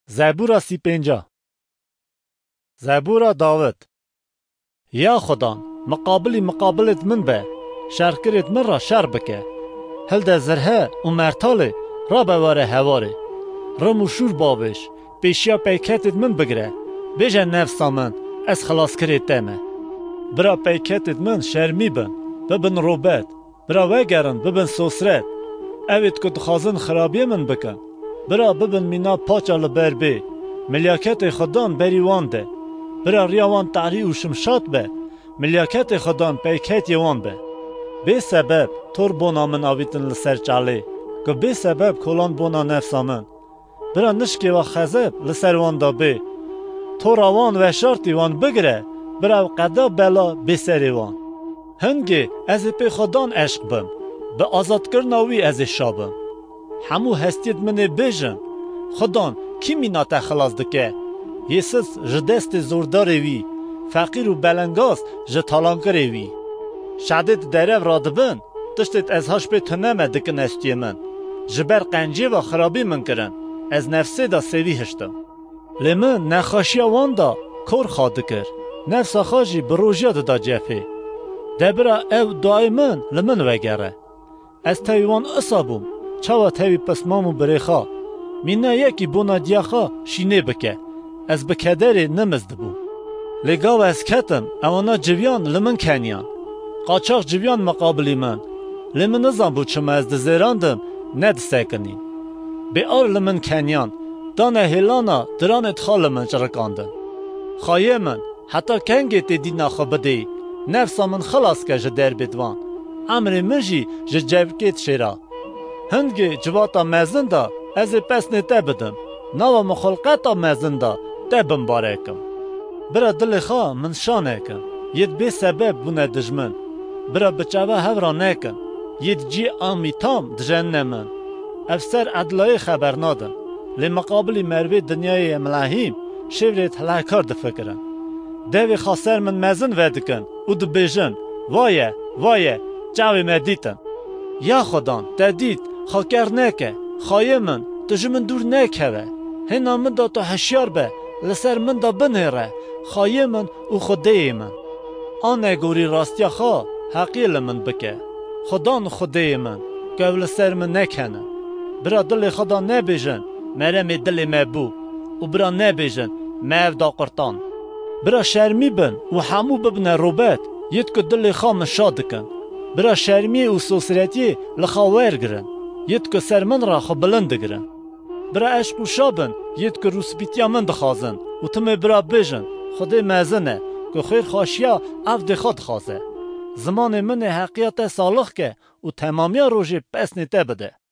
زبور 35 زبور داود. یا خدا مقابلت من به شرکرت من را شر بکه. هل ده زرها و مرتاله را بواره هواره رم و شور بابش پیشیا پیکتت من بگره بیجه نفسا من از خلاص کرد دمه. برا پیکتت من شرمی ببن روبت برا وگرن ببن سوسرت اوید که دخوازن خرابی من بکن برا ببن مینا پاچا لبر بی ملیاکت خدان بریوان ده برا ریاوان تعری و شمشات به ملیاکت خدان پیکت یوان به سبب تور بونا من آویتن لسر چاله که به سبب کلان بونا نفسا من برا نشکی و خزب لسر وان دا به تور آوان و شارتی وان بگره برا قدا بلا بسری وان هنگی از پی خدان عشق بم به آزاد کرناوی از شابم همو هستید من بیجن خدان کی مینات خلاص دکه یسس جدست زورداری وی فقیر و بلنگاست جتالانکری وی شدید درو رادبن تشتید از هاش به تنمه دکن استی من جبر قنجی و خرابی من کرن از نفسه دا سوی هشتم لیمن نخاشی وان دا کور خواهد کر نفس خواهی بروژیا دا جفه دبرا او دای من لمن وگره از تایوان اصابم چاوا تاوی پسمامو بریخا مینا یکی بونا دیاخا شینه بکه از بکدر نمزد بو لگاو از کتم اوانا جویان لمن کنیان قاچاق جویان مقابلی من لمن نزان بو چما از دزیراندم ند سکنین به آر لمن کنیان دانه هلانا درانت خال من چرکاندن خواهی من حتی کنگی تیدی ناخو بدی نفسا من خلاص که جدر بدوان امر منجی جوکیت شیرا هنگی جواتا مزن دا از پس نته بدم نوا مخلقتا مزن دا دبم بارکم برا دل خواه من شانه کن ید بی سبب بونه دجمن برا بچاوه هورا نکن ید جی آمی تام دجن من افسر عدلای خبر نادن لی مقابلی مروی دنیای ملاهیم شورت هلاکار دفکرن دوی خاسر من مزن ودکن او دبیجن وایه جاوی مدیتن یا خدان تدید خاکر نکه خواهی من تجمن دور نکه هنا من دا تو هشیار به لسر من دا بنهره خواهی من او خوده من آنه گوری راستیا خواه حقیل من بکه خدان خوده من که لسر من نکنه برا دل خدا نبیجن مرم دل مبو و برا نبیجن مو دا قرطان برا شرمی بن و همو ببنه روبت ید که دل خواه من شادکن برا شرمی و سوسریتی لخاور گرن ید که سر من را خو بلند گرن برا عشق و شابن ید که روسبیتیا من دخوازن و تمه برا بیجن خوده مزنه که خیر خواشیا اف دخواد خوازه زمان من حقیقت سالخ که و تمامیا روژه پس نیته بده